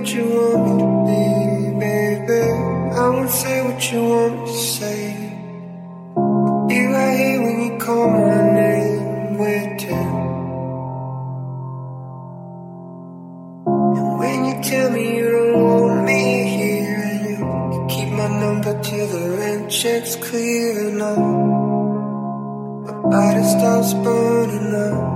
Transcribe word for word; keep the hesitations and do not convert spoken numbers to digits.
what you want me to be, baby. I won't say what you want me to say. Be right here when you call my name, waiting. And when you tell me you don't want me here, and you keep my number till the rent check's clear enough, my body starts burning up.